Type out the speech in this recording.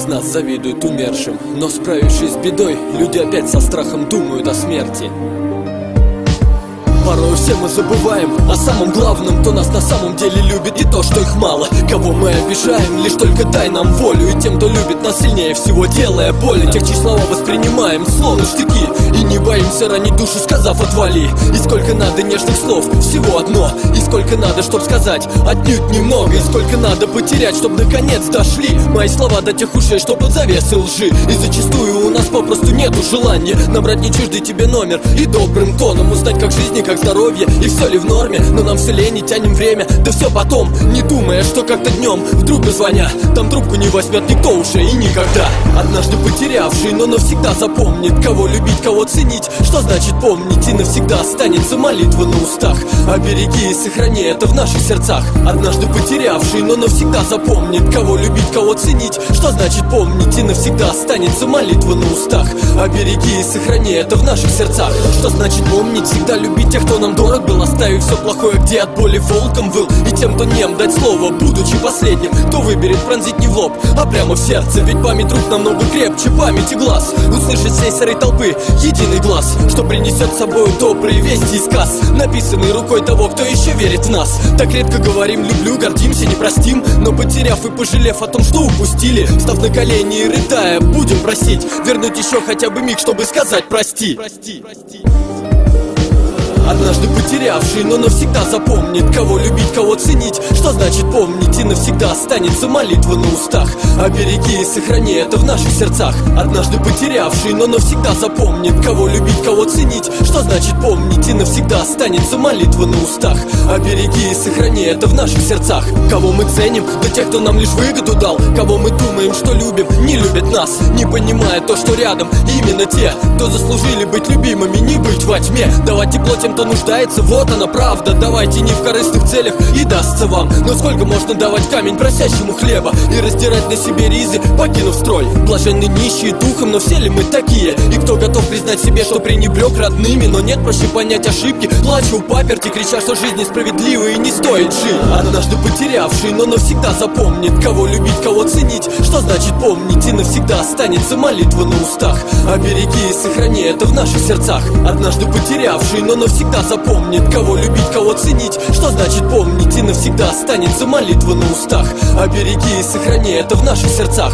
из нас завидуют умершим, но справившись с бедой, люди опять со страхом думают о смерти. Порой все мы забываем о самом главном, кто нас на самом деле любит, и то, что их мало. Кого мы обижаем, лишь только дай нам волю. И тем, кто любит нас сильнее всего, делая больно, тех, чьи слова воспринимаем словно штыки, и не боимся ранить душу, сказав отвали. И сколько надо нежных слов, всего одно. И сколько надо, чтоб сказать, отнюдь немного. И сколько надо потерять, чтоб наконец дошли мои слова до тех ушей, что под завесой лжи. И зачастую у нас попросту нету желания набрать не чуждый тебе номер и добрым тоном узнать, как жизнь и как здоровье, и все ли в норме. Но нам все лень и тянем время, да все потом, не думая, что как-то днем вдруг позвоня, там трубку не возьмет никто уже и никогда. Однажды потерявший, но навсегда запомнит, кого любить, кого ценить, что значит помнить, и навсегда останется молитва на устах. Обереги и сохрани это в наших сердцах. Однажды потерявший, но навсегда запомнит, кого любить, кого ценить, что значит помнить, и навсегда останется молитва на устах. Обереги и сохрани это в наших сердцах. Что значит помнить, всегда любить тех, кто нам дорог был, оставив все плохое, где от боли волком выл. И тем, кто нем, дать слово, будучи последним, кто выберет пронзить не в лоб, а прямо в сердце. Ведь память рук намного крепче памяти глаз. Услышать всей серой толпы единый глаз, что принесет с собой добрые вести и сказ, написанный рукой того, кто еще верит в нас. Так редко говорим люблю, гордимся, не простим, но потеряв и пожалев о том, что упустили, став на колени и рыдая, будем просить вернуть еще хотя бы миг, чтобы сказать прости. Однажды потерявший, но навсегда запомнит, кого любить, кого ценить, что значит помнить, и навсегда останется молитва на устах. Обереги и сохрани это в наших сердцах. Однажды потерявший, но навсегда запомнит, кого любить, кого ценить, что значит помнить, и навсегда останется молитва на устах. Обереги и сохрани это в наших сердцах. Кого мы ценим, да тех, кто нам лишь выгоду дал. Кого мы думаем, что любим, не любят нас, не понимая то, что рядом именно те, кто заслужили быть любимыми, не быть во тьме. Давать тепло тем, кто нуждается, вот она правда. Давайте не в корыстных целях, и дастся вам. Но сколько можно давать камень просящему хлеба и раздирать на себе ризы, покинув строй? Блаженны нищие духом, но все ли мы такие? И кто готов признать себе, что пренебрег родными, но нет проще понять ошибки, плачу у паперти, крича, что жизнь несправедлива и не стоит жить. Однажды потерявший, но навсегда запомнит, кого любить, кого ценить, что значит помнить, и навсегда останется молитва на устах. Обереги и сохрани это в наших сердцах. Однажды потерявший, но навсегда запомнит, кого любить, кого ценить, что значит помнить, и навсегда останется молитва на устах. Обереги и сохрани это в наших сердцах.